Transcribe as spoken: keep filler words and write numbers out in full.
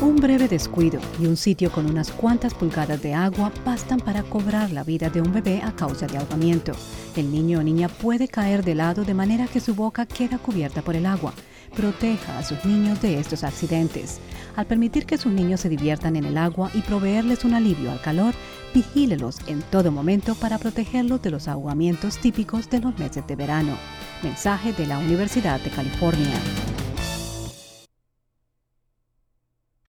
Un breve descuido y un sitio con unas cuantas pulgadas de agua bastan para cobrar la vida de un bebé a causa de ahogamiento. El niño o niña puede caer de lado de manera que su boca queda cubierta por el agua. Proteja a sus niños de estos accidentes. Al permitir que sus niños se diviertan en el agua y proveerles un alivio al calor, vigílelos en todo momento para protegerlos de los ahogamientos típicos de los meses de verano. Mensaje de la Universidad de California.